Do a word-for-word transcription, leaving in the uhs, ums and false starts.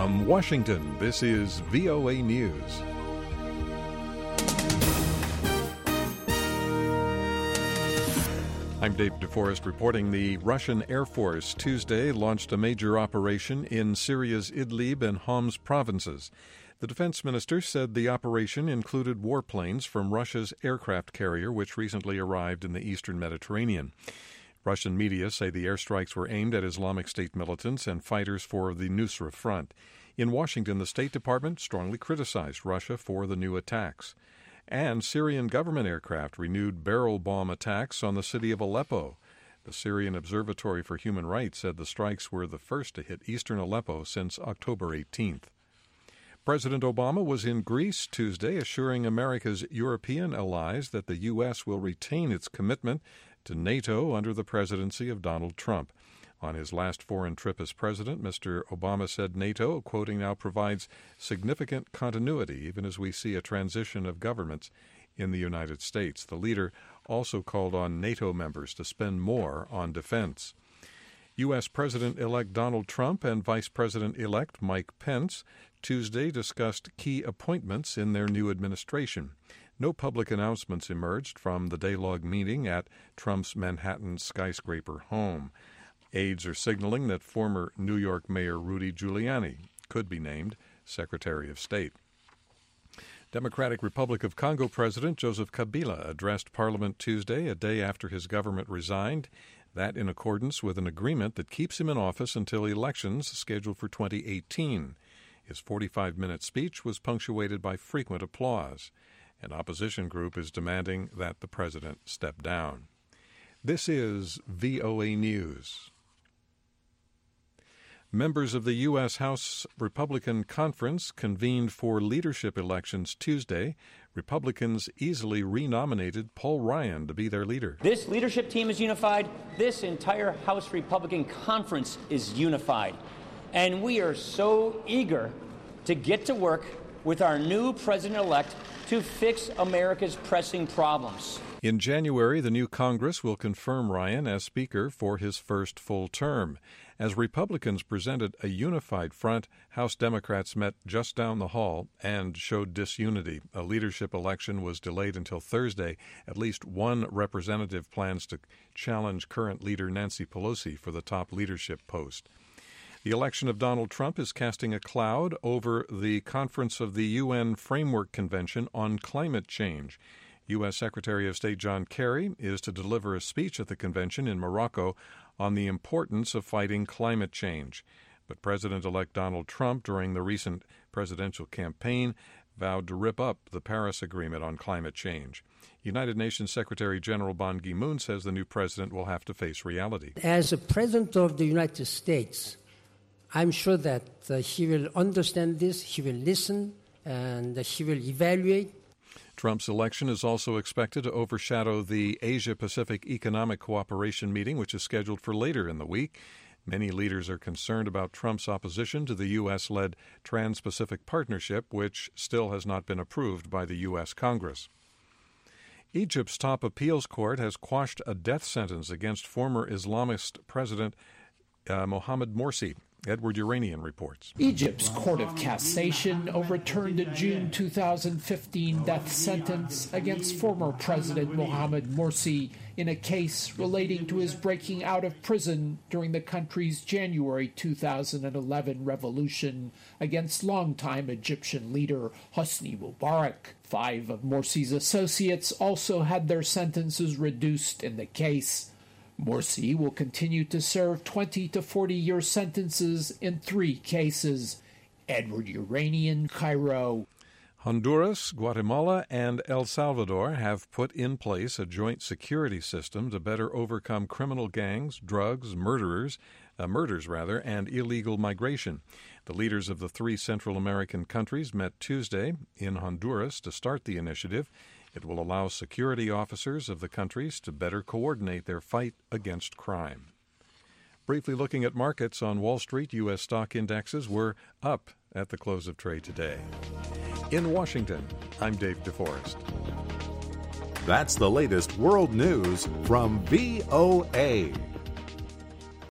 From Washington, this is V O A News. I'm Dave DeForest reporting. The Russian Air Force Tuesday launched a major operation in Syria's Idlib and Homs provinces. The defense minister said the operation included warplanes from Russia's aircraft carrier, which recently arrived in the eastern Mediterranean. Russian media say the airstrikes were aimed at Islamic State militants and fighters for the Nusra Front. In Washington, the State Department strongly criticized Russia for the new attacks. And Syrian government aircraft renewed barrel bomb attacks on the city of Aleppo. The Syrian Observatory for Human Rights said the strikes were the first to hit eastern Aleppo since October eighteenth. President Obama was in Greece Tuesday, assuring America's European allies that the U S will retain its commitment to NATO under the presidency of Donald Trump. On his last foreign trip as president, Mister Obama said NATO, quoting now, provides significant continuity even as we see a transition of governments in the United States. The leader also called on NATO members to spend more on defense. U S. President-elect Donald Trump and Vice President-elect Mike Pence Tuesday discussed key appointments in their new administration. No public announcements emerged from the day-long meeting at Trump's Manhattan skyscraper home. Aides are signaling that former New York Mayor Rudy Giuliani could be named Secretary of State. Democratic Republic of Congo President Joseph Kabila addressed Parliament Tuesday, a day after his government resigned, that in accordance with an agreement that keeps him in office until elections scheduled for twenty eighteen. His forty-five minute speech was punctuated by frequent applause. An opposition group is demanding that the president step down. This is V O A News. Members of the U S. House Republican Conference convened for leadership elections Tuesday. Republicans easily renominated Paul Ryan to be their leader. This leadership team is unified. This entire House Republican Conference is unified. And we are so eager to get to work with our new president-elect to fix America's pressing problems. In January, the new Congress will confirm Ryan as Speaker for his first full term. As Republicans presented a unified front, House Democrats met just down the hall and showed disunity. A leadership election was delayed until Thursday. At least one representative plans to challenge current leader Nancy Pelosi for the top leadership post. The election of Donald Trump is casting a cloud over the conference of the U N Framework Convention on Climate Change. U S. Secretary of State John Kerry is to deliver a speech at the convention in Morocco on the importance of fighting climate change. But President-elect Donald Trump, during the recent presidential campaign, vowed to rip up the Paris Agreement on climate change. United Nations Secretary General Ban Ki-moon says the new president will have to face reality. As a president of the United States, I'm sure that uh, he will understand this, he will listen, and uh, he will evaluate. Trump's election is also expected to overshadow the Asia-Pacific Economic Cooperation meeting, which is scheduled for later in the week. Many leaders are concerned about Trump's opposition to the U S-led Trans-Pacific Partnership, which still has not been approved by the U S. Congress. Egypt's top appeals court has quashed a death sentence against former Islamist President uh, Mohamed Morsi. Edward Uranian reports. Egypt's Court of Cassation overturned a June two thousand fifteen death sentence against former President Mohamed Morsi in a case relating to his breaking out of prison during the country's January two thousand eleven revolution against longtime Egyptian leader Hosni Mubarak. Five of Morsi's associates also had their sentences reduced in the case. Morsi will continue to serve twenty to forty year sentences in three cases. Edward Uranian, Cairo. Honduras, Guatemala, and El Salvador have put in place a joint security system to better overcome criminal gangs, drugs, murderers, uh, murders rather, and illegal migration. The leaders of the three Central American countries met Tuesday in Honduras to start the initiative. It will allow security officers of the countries to better coordinate their fight against crime. Briefly looking at markets on Wall Street, U S stock indexes were up at the close of trade today. In Washington, I'm Dave DeForest. That's the latest world news from V O A.